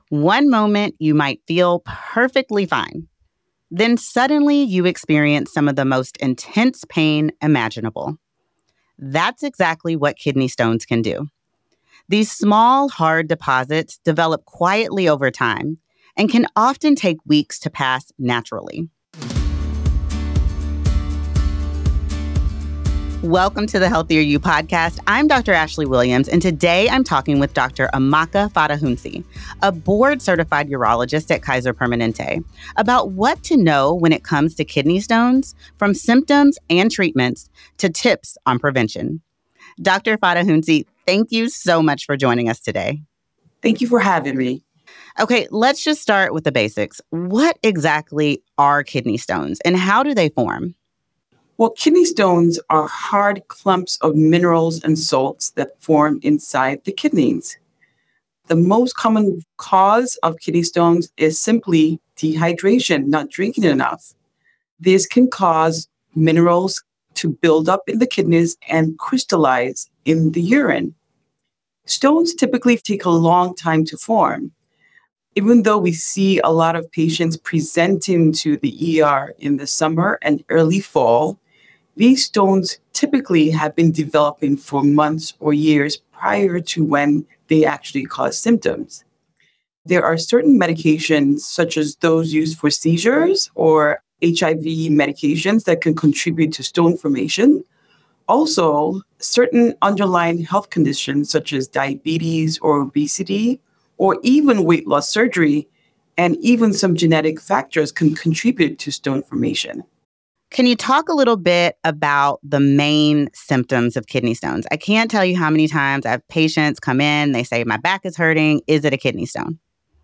One moment you might feel perfectly fine. Then suddenly you experience some of the most intense pain imaginable. That's exactly what kidney stones can do. These small, hard deposits develop quietly over time and can often take weeks to pass naturally. Welcome to the Healthier You podcast. I'm Dr. Ashley Williams, and today I'm talking with Dr. Amaka Fadahunsi, a board-certified urologist at Kaiser Permanente, about what to know when it comes to kidney stones, from symptoms and treatments to tips on prevention. Dr. Fadahunsi, thank you so much for joining us today. Thank you for having me. Okay, let's just start with the basics. What exactly are kidney stones, and how do they form? Well, kidney stones are hard clumps of minerals and salts that form inside the kidneys. The most common cause of kidney stones is simply dehydration, not drinking enough. This can cause minerals to build up in the kidneys and crystallize in the urine. Stones typically take a long time to form. Even though we see a lot of patients presenting to the ER in the summer and early fall, these stones typically have been developing for months or years prior to when they actually cause symptoms. There are certain medications, such as those used for seizures or HIV medications, that can contribute to stone formation. Also, certain underlying health conditions, such as diabetes or obesity, or even weight loss surgery, and even some genetic factors can contribute to stone formation. Can you talk a little bit about the main symptoms of kidney stones? I can't tell you how many times I have patients come in, they say, my back is hurting. Is it a kidney stone?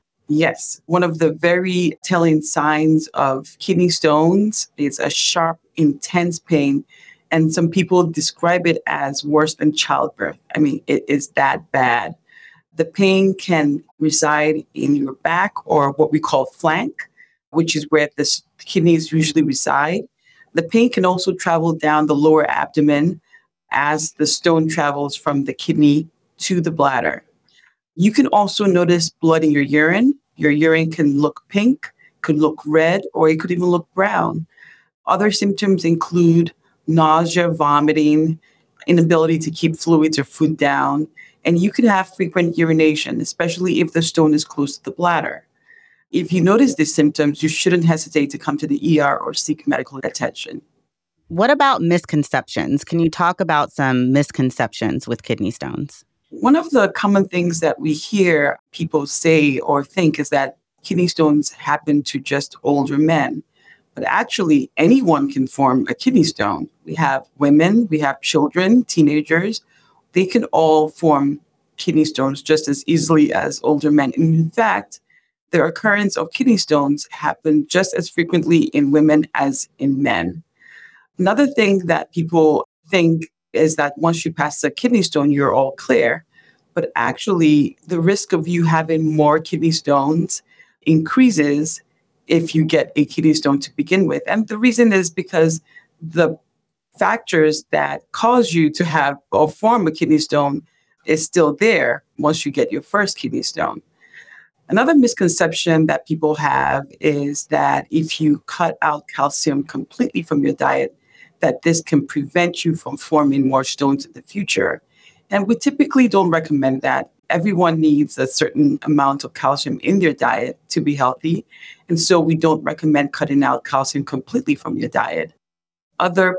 Yes, one of the very telling signs of kidney stones is a sharp, intense pain. And some people describe it as worse than childbirth. I mean, it is that bad. The pain can reside in your back or what we call flank, which is where the kidneys usually reside. The pain can also travel down the lower abdomen as the stone travels from the kidney to the bladder. You can also notice blood in your urine. Your urine can look pink, could look red, or it could even look brown. Other symptoms include nausea, vomiting, inability to keep fluids or food down, and you could have frequent urination, especially if the stone is close to the bladder. If you notice these symptoms, you shouldn't hesitate to come to the ER or seek medical attention. What about misconceptions? Can you talk about some misconceptions with kidney stones? One of the common things that we hear people say or think is that kidney stones happen to just older men. But actually, anyone can form a kidney stone. We have women, we have children, teenagers. They can all form kidney stones just as easily as older men. And in fact, the occurrence of kidney stones happen just as frequently in women as in men. Another thing that people think is that once you pass a kidney stone, you're all clear. But actually, the risk of you having more kidney stones increases if you get a kidney stone to begin with. And the reason is because the factors that cause you to have or form a kidney stone is still there once you get your first kidney stone. Another misconception that people have is that if you cut out calcium completely from your diet, that this can prevent you from forming more stones in the future. And we typically don't recommend that. Everyone needs a certain amount of calcium in their diet to be healthy. And so we don't recommend cutting out calcium completely from your diet. Other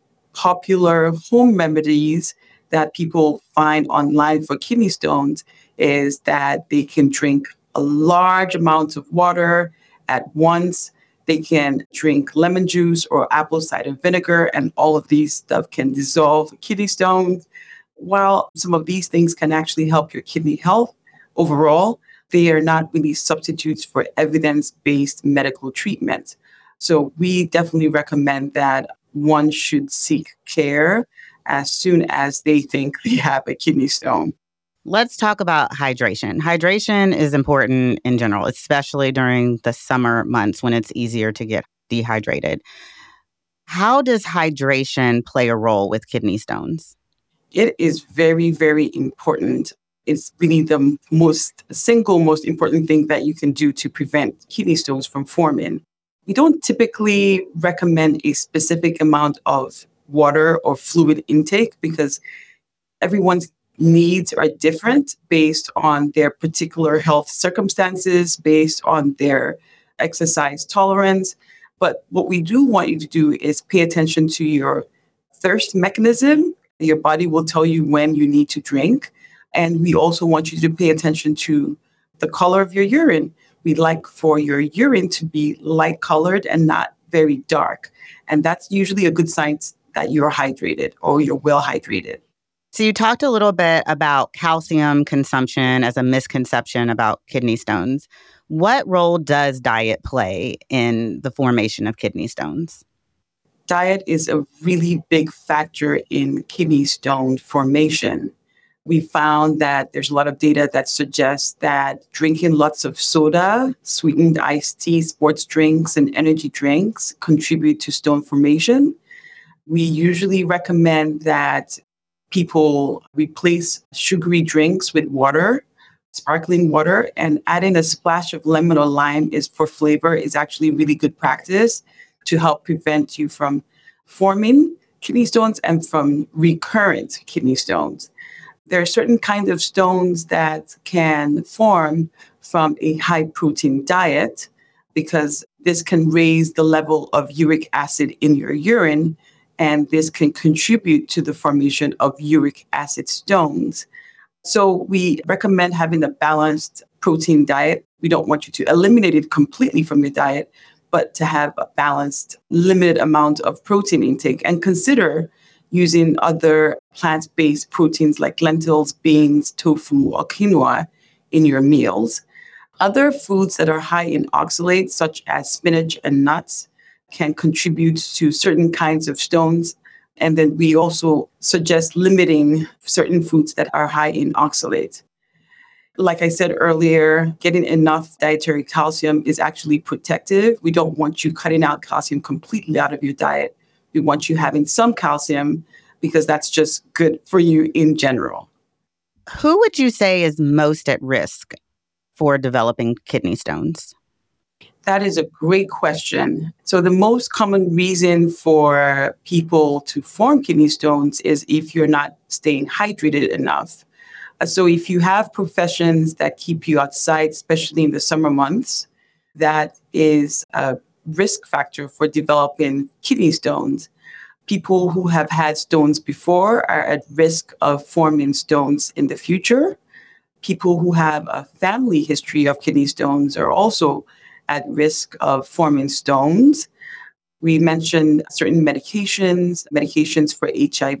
popular home remedies that people find online for kidney stones is that they can drink a large amount of water at once. They can drink lemon juice or apple cider vinegar, and all of these stuff can dissolve kidney stones. While some of these things can actually help your kidney health overall, they are not really substitutes for evidence-based medical treatment. So we definitely recommend that one should seek care as soon as they think they have a kidney stone. Let's talk about hydration. Hydration is important in general, especially during the summer months when it's easier to get dehydrated. How does hydration play a role with kidney stones? It is very, very important. is really the most important thing that you can do to prevent kidney stones from forming. We don't typically recommend a specific amount of water or fluid intake because everyone's needs are different based on their particular health circumstances, based on their exercise tolerance. But what we do want you to do is pay attention to your thirst mechanism. Your body will tell you when you need to drink. And we also want you to pay attention to the color of your urine. We like for your urine to be light colored and not very dark. And that's usually a good sign that you're hydrated or you're well hydrated. So you talked a little bit about calcium consumption as a misconception about kidney stones. What role does diet play in the formation of kidney stones? Diet is a really big factor in kidney stone formation. We found that there's a lot of data that suggests that drinking lots of soda, sweetened iced tea, sports drinks, and energy drinks contribute to stone formation. We usually recommend that people replace sugary drinks with water, sparkling water, and adding a splash of lemon or lime is for flavor is actually really good practice to help prevent you from forming kidney stones and from recurrent kidney stones. There are certain kinds of stones that can form from a high protein diet because this can raise the level of uric acid in your urine, and this can contribute to the formation of uric acid stones. So we recommend having a balanced protein diet. We don't want you to eliminate it completely from your diet, but to have a balanced, limited amount of protein intake and consider using other plant-based proteins like lentils, beans, tofu, or quinoa in your meals. Other foods that are high in oxalates, such as spinach and nuts, can contribute to certain kinds of stones. And then we also suggest limiting certain foods that are high in oxalate. Like I said earlier, getting enough dietary calcium is actually protective. We don't want you cutting out calcium completely out of your diet. We want you having some calcium because that's just good for you in general. Who would you say is most at risk for developing kidney stones? That is a great question. So the most common reason for people to form kidney stones is if you're not staying hydrated enough. So if you have professions that keep you outside, especially in the summer months, that is a risk factor for developing kidney stones. People who have had stones before are at risk of forming stones in the future. People who have a family history of kidney stones are also at risk of forming stones. We mentioned certain medications for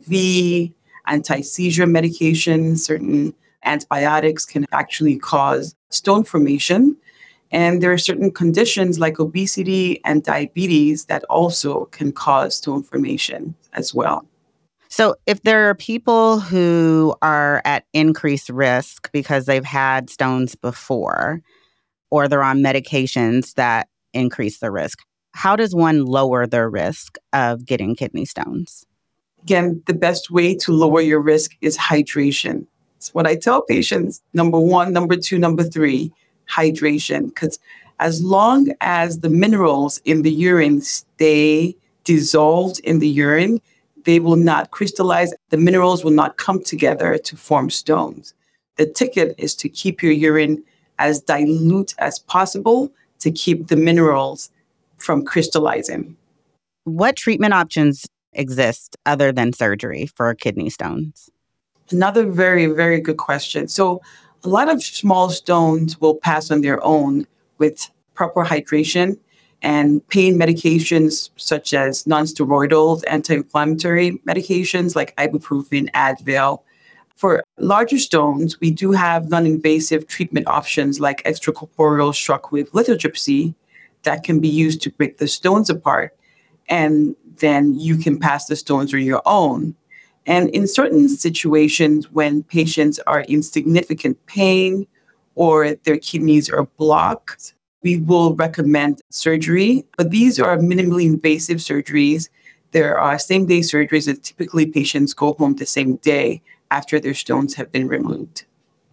HIV, anti-seizure medications, certain antibiotics can actually cause stone formation. And there are certain conditions like obesity and diabetes that also can cause stone formation as well. So if there are people who are at increased risk because they've had stones before, or they're on medications that increase the risk, how does one lower their risk of getting kidney stones? Again, the best way to lower your risk is hydration. It's what I tell patients. Number one, number two, number three, hydration. Because as long as the minerals in the urine stay dissolved in the urine, they will not crystallize. The minerals will not come together to form stones. The ticket is to keep your urine as dilute as possible to keep the minerals from crystallizing. What treatment options exist other than surgery for kidney stones? Another very, very good question. So a lot of small stones will pass on their own with proper hydration and pain medications such as nonsteroidal anti-inflammatory medications like ibuprofen, Advil. For larger stones, we do have non-invasive treatment options like extracorporeal shockwave lithotripsy that can be used to break the stones apart, and then you can pass the stones on your own. And in certain situations, when patients are in significant pain or their kidneys are blocked, we will recommend surgery. But these are minimally invasive surgeries. There are same-day surgeries that typically patients go home the same day after their stones have been removed.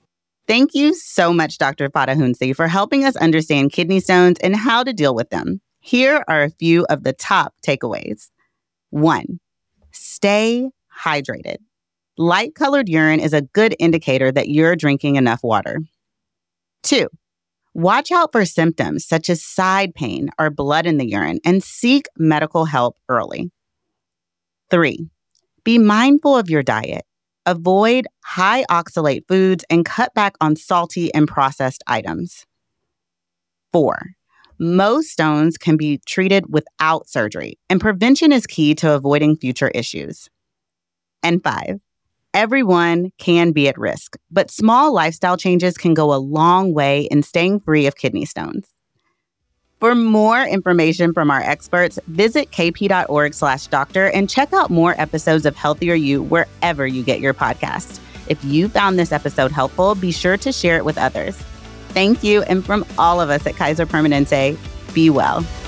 Thank you so much, Dr. Fadahounsi, for helping us understand kidney stones and how to deal with them. Here are a few of the top takeaways. 1, stay hydrated. Light-colored urine is a good indicator that you're drinking enough water. 2, watch out for symptoms such as side pain or blood in the urine and seek medical help early. 3, be mindful of your diet. Avoid high oxalate foods and cut back on salty and processed items. 4, most stones can be treated without surgery, and prevention is key to avoiding future issues. And 5, everyone can be at risk, but small lifestyle changes can go a long way in staying free of kidney stones. For more information from our experts, visit kp.org/doctor and check out more episodes of Healthier You wherever you get your podcasts. If you found this episode helpful, be sure to share it with others. Thank you, and from all of us at Kaiser Permanente, be well.